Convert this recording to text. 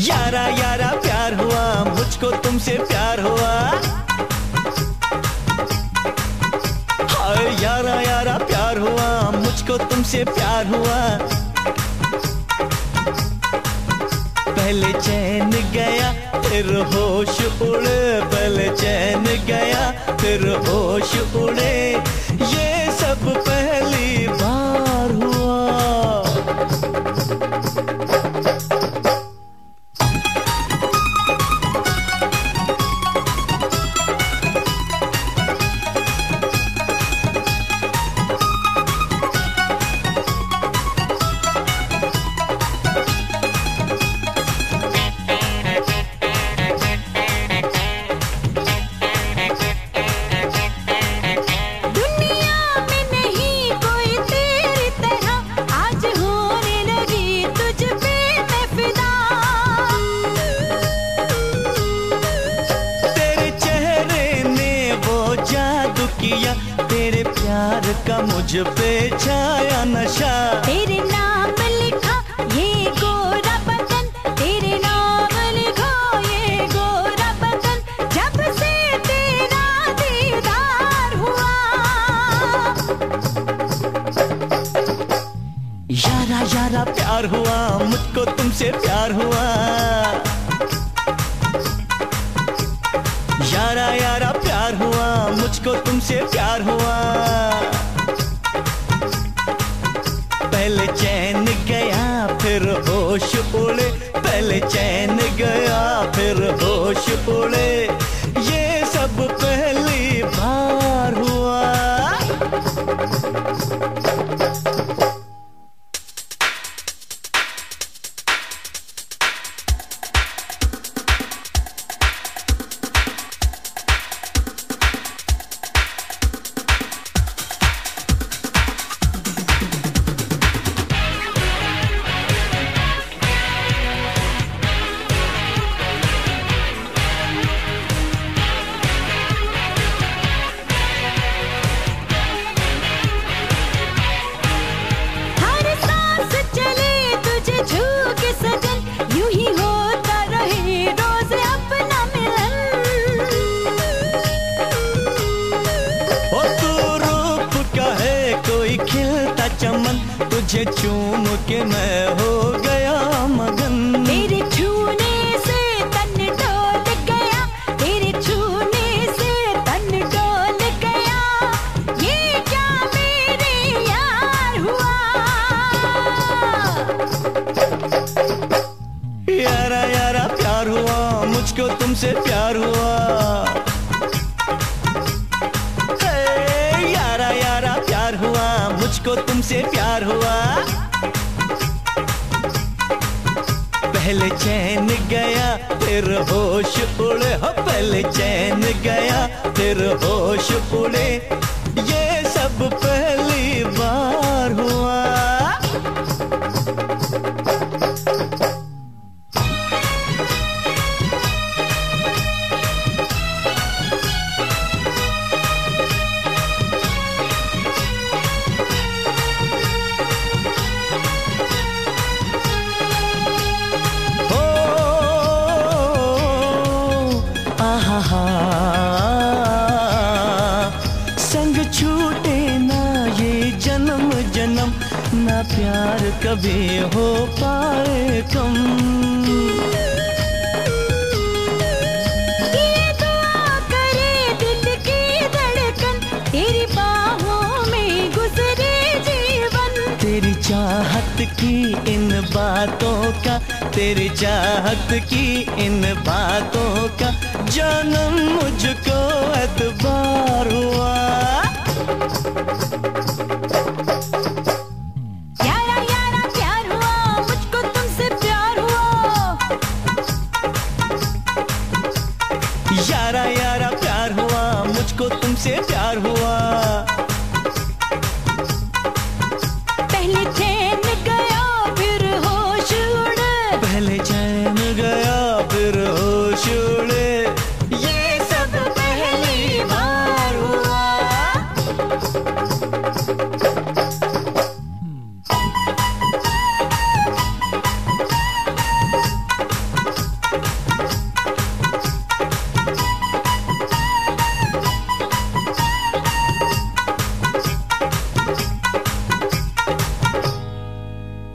यारा यारा प्यार हुआ, मुझको तुमसे प्यार हुआ। हाय यारा यारा प्यार हुआ, मुझको तुमसे प्यार हुआ। पहले चैन गया फिर होश उड़े, पहले चैन गया फिर होश उड़े, ये सब पहली बार हुआ। तेरे प्यार का मुझ पे छाया नशा, तेरे नाम लिखा ये गोरा बदन, तेरे नाम लिखा ये गोरा बदन, जब से तेरा दीदार हुआ। यारा यारा प्यार हुआ, मुझको तुमसे प्यार हुआ। यारा यारा प्यार हुआ, मुझको तुमसे प्यार हुआ। पहले चैन गया फिर होश उड़े, पहले चैन गया फिर होश उड़े, ये सब पहली बार हुआ। चमन तुझे चूम के मैं हो गया मगन, तेरे छूने से तन डोल गया, तेरे छूने से तन डोल गया, ये क्या मेरे यार हुआ। यारा यारा प्यार हुआ, मुझको तुमसे प्यार हुआ। यारा यारा प्यार हुआ, मुझको तुमसे प्यार हुआ। पहले चैन गया फिर होश उड़े, हो पहले चैन गया फिर होश उड़े, ये सब पहली बार हुआ। संग छूटे ना ये जन्म जन्म, ना प्यार कभी हो पाए कम। ये दुआ करे दिल की धड़कन, तेरी बाहों में गुजरे जीवन। तेरी चाहत की इन बातों का, तेरी चाहत की इन बातों का जन्म मुझको एतबार हुआ। यारा यारा प्यार हुआ, मुझको तुमसे प्यार हुआ। यारा यारा प्यार हुआ, मुझको तुमसे प्यार हुआ। पहले चैन गया फिर होश उड़े, पहले चैन